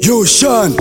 Yo, Sean.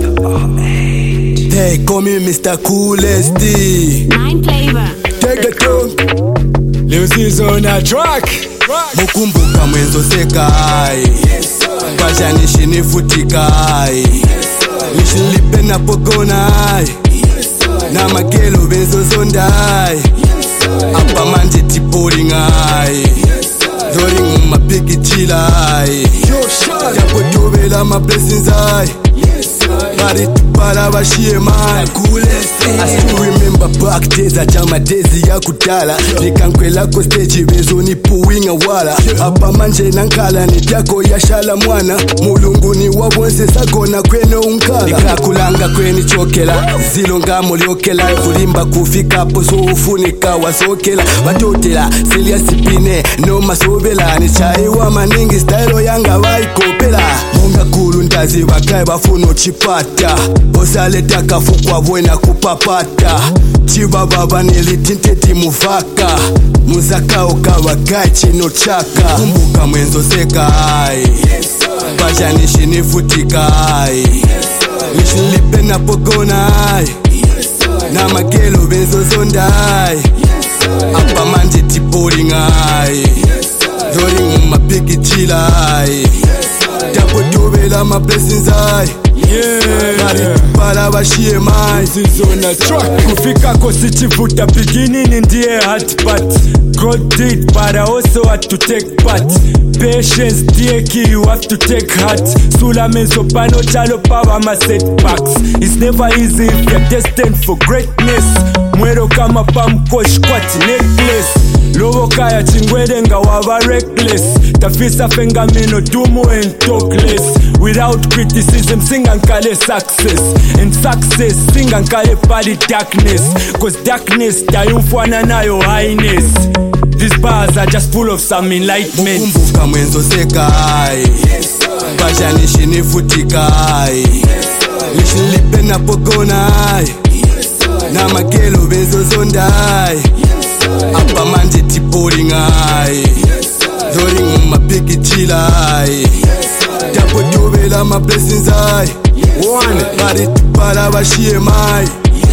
They call me Mr. Coolest. 9 flavor. Take the tune. Leo season a track. Mukumbuka mwenzo sekai. Kajanishi nifutikai. Nishilipe na pokonai. Na magelo benzo zondai. Apa manje tiporingai. Zoring my biggie chilai. Japo tobela my blessings I. Bari para bashie man. I still remember back days ajama days ya kudala. Nikankwela ko stage bezo ni puwinga wala. Apa manje nankala ni jako ya shala mwana. Mulungu ni wabonse sagona kwene unkala. Nikakulanga kweni chokela. Zilonga muliokela. Kulimba kufika po so ufunika wasokela. Watotela silia sipine no masobela. Ni chai wa maningi style yanga waikopela. Munga kulu ndazi wakai bafuno chipata. Osaleta kafukwa bwena kupapata. Chiba baba nilitinteti mufaka. Muzaka okawa gachi no chaka. Kumbuka mwenzo sekai. Bajanishi nifutikai. Nishilipe na pokonai. Na magelo benzo zondai. Apa manje tiporingai. Zoring my biggie chilai. Japo tobela my blessings I. Para bashie mai. Season a track. Kufika kosichivuta beginning ndiye hard part. God did but I also had to take part. Patience ndiye key you have to take heart. Sula mezo pano chalo power my setbacks. It's never easy if you're destined for greatness. Mwero kama pamkosh kwati necklace. Lowo kaya chingwede nga wava reckless. Tafisa fenga mino dumo and talk less. Without criticism singa nkale success. And success singa nkale pali darkness. Cause darkness tayumfwana nayo highness. These bars are just full of some enlightenment. Mukumbuka mwenzo sekai. Bajanishi nifutikai. Nishilipe na pokonai. Na magelo benzo zondai. Apa manje tiporingai. Zoring my biggie chilai. Japo tobela my blessings I. Bari para bashie mai.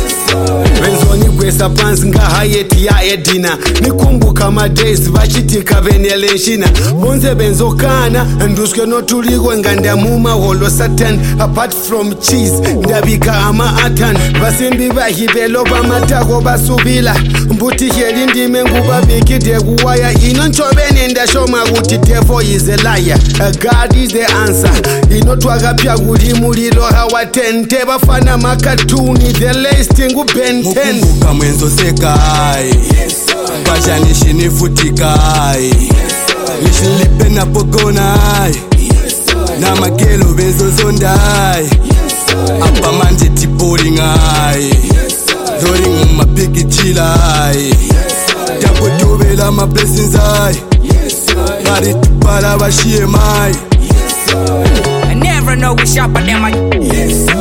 Benzoni kwesa pansi nga hayeti ya edina. Nikumbuka ma days vachitika veneleshina. Bonze benzokana nduske notuligwe nganda muma holo satan. Apart from cheese ndabika ama atan. Basimbi bahibelo bamatako basubila. Mbuti heli ndime nguba bikide kuwaya. Inonchobeni ndashoma kuti devil is a liar. God is the answer. Inotwaga pya kulimulilo hawatente. Bafana makatuni the lasting Ben 10. Mukumbuka mwenzo sekai. Bajanishi nifutikai. Nishilipe na pokonai. Na magelo benzo zondai. Apa manje tiporingai. Zoring my biggie chilai. Japo tobela my blessings I. Bari para bashie mai. I never know we sharper than my